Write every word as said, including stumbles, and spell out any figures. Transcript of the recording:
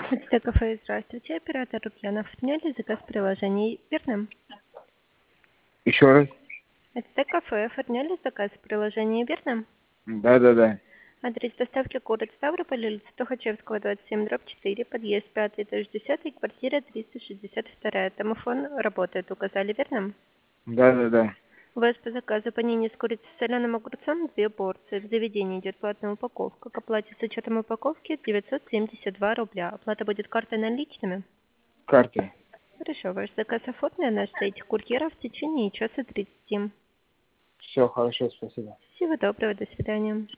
Это кафе, здравствуйте, оператор Лукьянов. Сняли заказ в приложении, верно? Еще раз? Это кафе, оформляли заказ в приложении, верно? Да, да, да. Адрес доставки город Ставрополь, улица Тухачевского, двадцать семь, дробь четыре, подъезд пятый, этаж десятый, квартира триста шестьдесят два. Домофон работает, указали, верно? Да, да, да. У вас по заказу панини с курицей с соленым огурцом две порции. В заведении идет платная упаковка. К оплате с учетом упаковки девятьсот семьдесят два рубля. Оплата будет картой наличными. Карты. Хорошо, ваш заказ оформлен на сайте курьера в течение часа тридцати. Все, хорошо, спасибо. Всего доброго, до свидания.